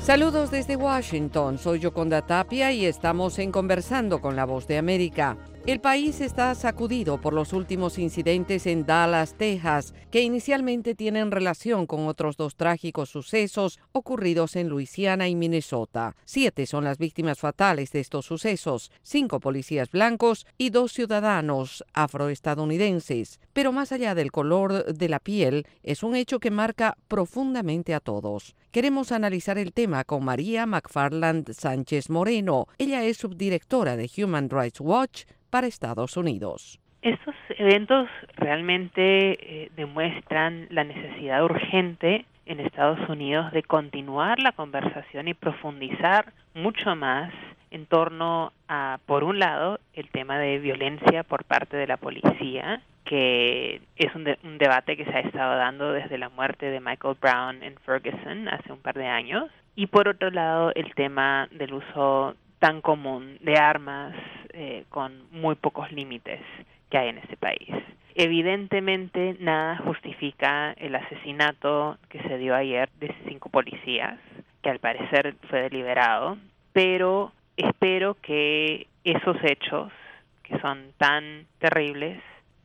Saludos desde Washington, soy Yoconda Tapia y estamos en Conversando con la Voz de América. El país está sacudido por los últimos incidentes en Dallas, Texas, que inicialmente tienen relación con otros dos trágicos sucesos ocurridos en Luisiana y Minnesota. 7 son las víctimas fatales de estos sucesos, 5 policías blancos y 2 ciudadanos afroestadounidenses. Pero más allá del color de la piel, es un hecho que marca profundamente a todos. Queremos analizar el tema con María McFarland Sánchez Moreno. Ella es subdirectora de Human Rights Watch para Estados Unidos. Estos eventos realmente demuestran la necesidad urgente en Estados Unidos de continuar la conversación y profundizar mucho más en torno a, por un lado, el tema de violencia por parte de la policía, que es un debate que se ha estado dando desde la muerte de Michael Brown en Ferguson hace un par de años, y por otro lado, el tema del uso tan común de armas con muy pocos límites que hay en este país. Evidentemente, nada justifica el asesinato que se dio ayer de 5 policías, que al parecer fue deliberado, pero espero que esos hechos, que son tan terribles,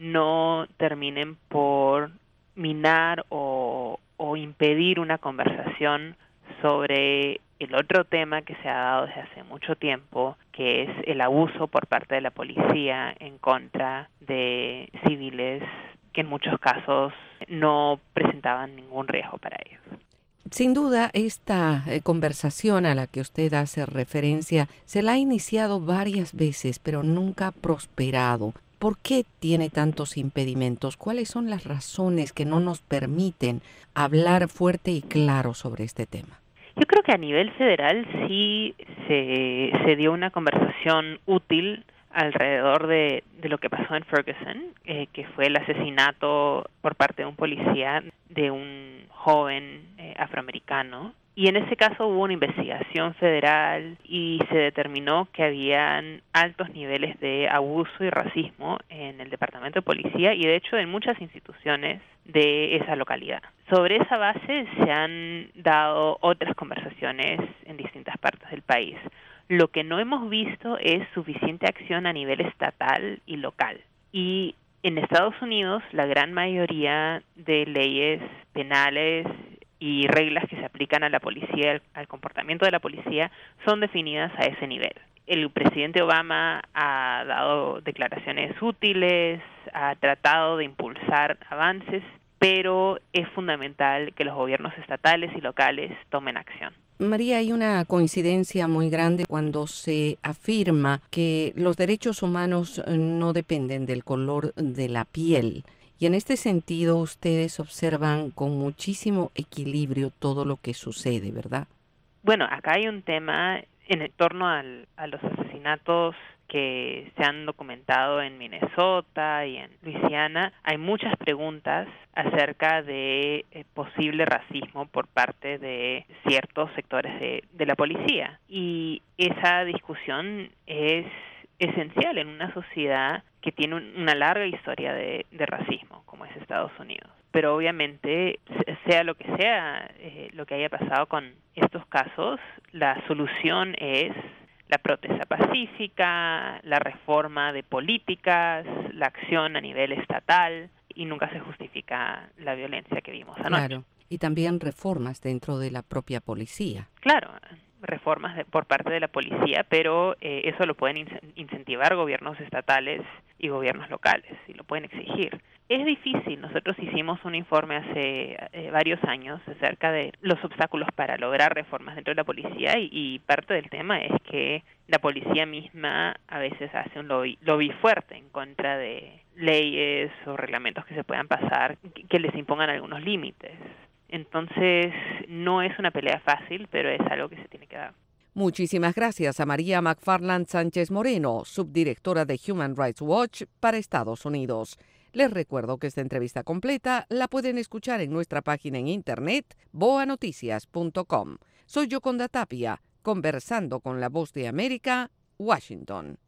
no terminen por minar o impedir una conversación sobre el otro tema que se ha dado desde hace mucho tiempo, que es el abuso por parte de la policía en contra de civiles que en muchos casos no presentaban ningún riesgo para ellos. Sin duda, esta conversación a la que usted hace referencia se la ha iniciado varias veces, pero nunca ha prosperado. ¿Por qué tiene tantos impedimentos? ¿Cuáles son las razones que no nos permiten hablar fuerte y claro sobre este tema? Yo creo que a nivel federal sí se dio una conversación útil alrededor de lo que pasó en Ferguson, que fue el asesinato por parte de un policía de un joven afroamericano. Y en ese caso hubo una investigación federal y se determinó que habían altos niveles de abuso y racismo en el Departamento de Policía y de hecho en muchas instituciones de esa localidad. Sobre esa base se han dado otras conversaciones en distintas partes del país. Lo que no hemos visto es suficiente acción a nivel estatal y local. Y en Estados Unidos la gran mayoría de leyes penales y reglas que se aplican a la policía, al comportamiento de la policía, son definidas a ese nivel. El presidente Obama ha dado declaraciones útiles, ha tratado de impulsar avances, pero es fundamental que los gobiernos estatales y locales tomen acción. María, hay una coincidencia muy grande cuando se afirma que los derechos humanos no dependen del color de la piel. Y en este sentido, ustedes observan con muchísimo equilibrio todo lo que sucede, ¿verdad? Bueno, acá hay un tema en torno a los asesinatos que se han documentado en Minnesota y en Luisiana. Hay muchas preguntas acerca de posible racismo por parte de ciertos sectores de la policía. Y esa discusión es esencial en una sociedad que tiene una larga historia de racismo, como es Estados Unidos. Pero obviamente, sea lo que sea, lo que haya pasado con estos casos, la solución es la protesta pacífica, la reforma de políticas, la acción a nivel estatal, y nunca se justifica la violencia que vimos anoche. Claro, y también reformas dentro de la propia policía. Claro, reformas por parte de la policía, pero eso lo pueden incentivar gobiernos estatales y gobiernos locales, y lo pueden exigir. Es difícil. Nosotros hicimos un informe hace varios años acerca de los obstáculos para lograr reformas dentro de la policía y parte del tema es que la policía misma a veces hace un lobby fuerte en contra de leyes o reglamentos que se puedan pasar que les impongan algunos límites. Entonces, no es una pelea fácil, pero es algo que se tiene que dar. Muchísimas gracias a María McFarland Sánchez Moreno, subdirectora de Human Rights Watch para Estados Unidos. Les recuerdo que esta entrevista completa la pueden escuchar en nuestra página en internet boanoticias.com. Soy Yoconda Tapia, conversando con la Voz de América, Washington.